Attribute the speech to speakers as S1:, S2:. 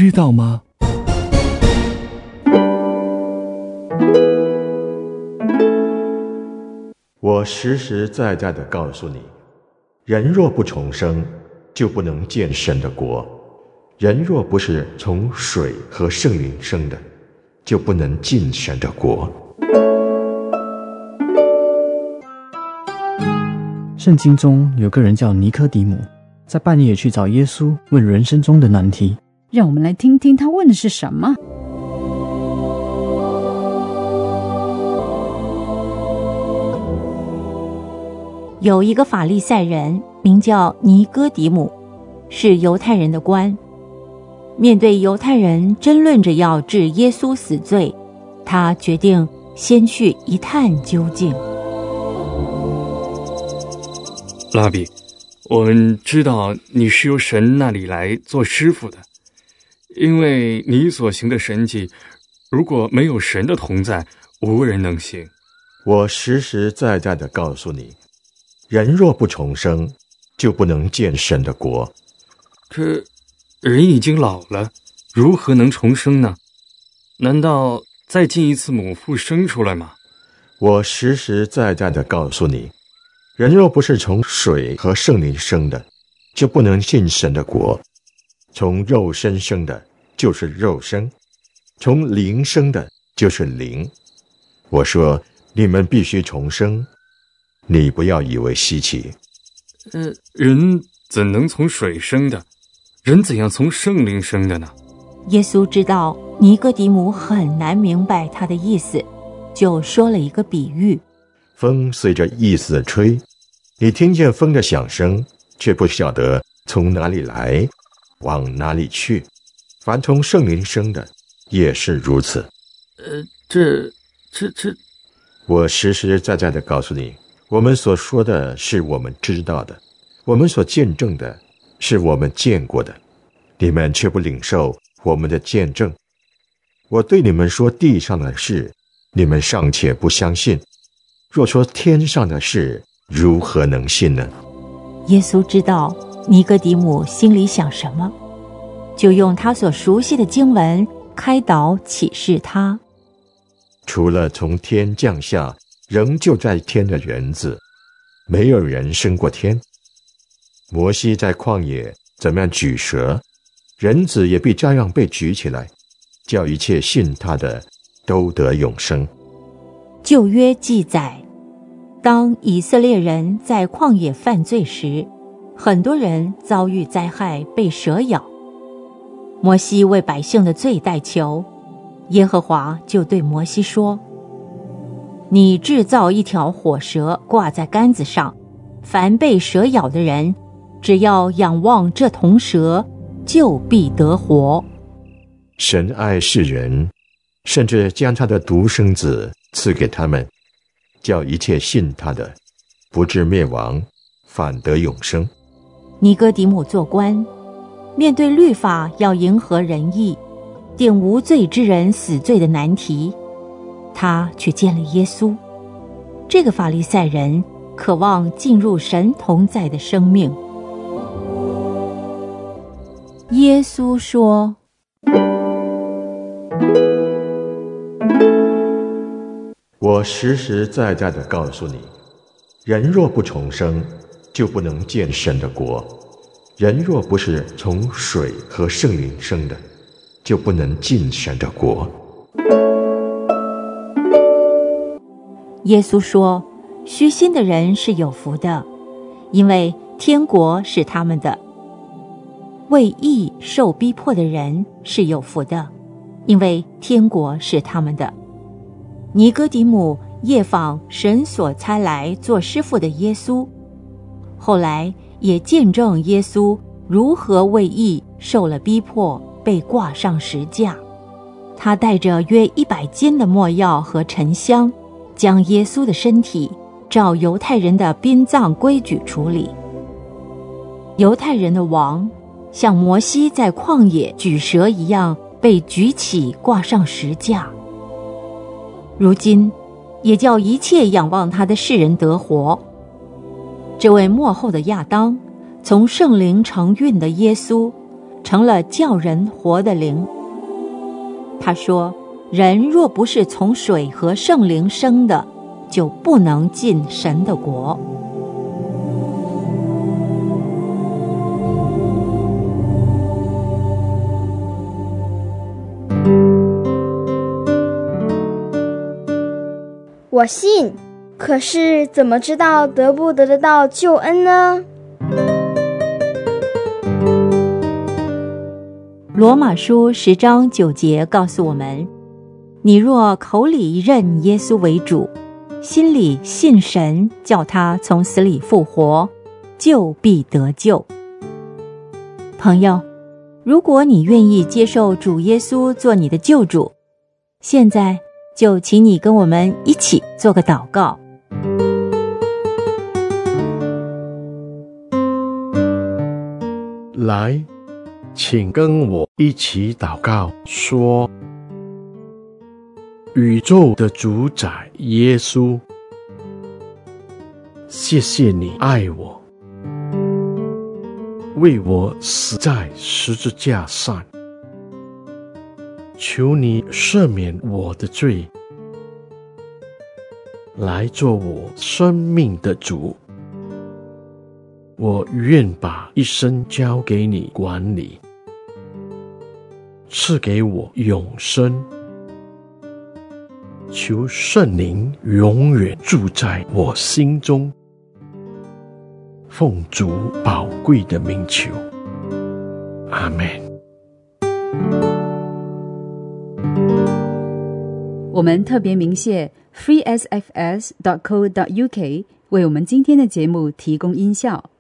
S1: 知道吗？
S2: 我实实在在地告诉你，人若不重生，就不能见神的国。人若不是从水和圣灵生的，就不能进神的国。
S3: 圣经中有个人叫尼科底母，在半夜去找耶稣，问人生中的难题。
S4: 让我们来听听他问的是什么。
S5: 有一个法利赛人名叫尼哥底母，是犹太人的官。面对犹太人争论着要治耶稣死罪，他决定先去一探究竟。
S1: 拉比，我们知道你是由神那里来做师傅的，因为你所行的神迹，如果没有神的同在，无人能行。
S2: 我实实在在地告诉你，人若不重生，就不能见神的国。
S1: 可人已经老了，如何能重生呢？难道再进一次母腹生出来吗？
S2: 我实实在在地告诉你，人若不是从水和圣灵生的，就不能进神的国。从肉身生的就是肉身，从灵生的就是灵。我说你们必须重生，你不要以为稀奇。
S1: 人怎能从水生的？人怎样从圣灵生的呢？
S5: 耶稣知道尼哥底母很难明白他的意思，就说了一个比喻。
S2: 风随着意思吹，你听见风的响声，却不晓得从哪里来，往哪里去。凡从圣灵生的，也是如此。我实实在在地告诉你，我们所说的是我们知道的，我们所见证的是我们见过的，你们却不领受我们的见证。我对你们说地上的事，你们尚且不相信，若说天上的事，如何能信呢？
S5: 耶稣知道尼哥底母心里想什么，就用他所熟悉的经文开导启示他。
S2: 除了从天降下仍旧在天的人子，没有人升过天。摩西在旷野怎么样举蛇，人子也必照样被举起来，叫一切信他的都得永生。
S5: 旧约记载，当以色列人在旷野犯罪时，很多人遭遇灾害，被蛇咬。摩西为百姓的罪代求，耶和华就对摩西说：你制造一条火蛇挂在杆子上，凡被蛇咬的人，只要仰望这铜蛇，就必得活。
S2: 神爱世人，甚至将他的独生子赐给他们，叫一切信他的不至灭亡，反得永生。
S5: 尼哥底母做官，面对律法要迎合仁义，定无罪之人死罪的难题，他却见了耶稣。这个法利赛人渴望进入神同在的生命。耶稣说：
S2: 我实实在在地告诉你，人若不重生，就不能见神的国。人若不是从水和圣灵生的，就不能进神的国。
S5: 耶稣说，虚心的人是有福的，因为天国是他们的。为义受逼迫的人是有福的，因为天国是他们的。尼哥底母夜访神所差来做师傅的耶稣，后来也见证耶稣如何为义受了逼迫，被挂上石架。他带着约100斤的没药和沉香，将耶稣的身体照犹太人的殡葬规矩处理。犹太人的王像摩西在旷野举蛇一样被举起挂上石架，如今也叫一切仰望他的世人得活。这位末后的亚当，从圣灵承运的耶稣， 成了叫人活的灵。他说，人若不是从水和圣灵生的，就不能进神的国。
S6: 我信，可是怎么知道得不得到救恩呢？
S5: 罗马书10章9节告诉我们，你若口里认耶稣为主，心里信神叫他从死里复活，就必得救。朋友，如果你愿意接受主耶稣做你的救主，现在就请你跟我们一起做个祷告。
S7: 来，请跟我一起祷告，说：宇宙的主宰耶稣，谢谢你爱我，为我死在十字架上，求你赦免我的罪，来做我生命的主。我愿把一生交给你管理，赐给我永生。求圣灵永远住在我心中，奉主宝贵的名求，阿们。
S4: 我们特别鸣谢 freesfs.co.uk 为我们今天的节目提供音效。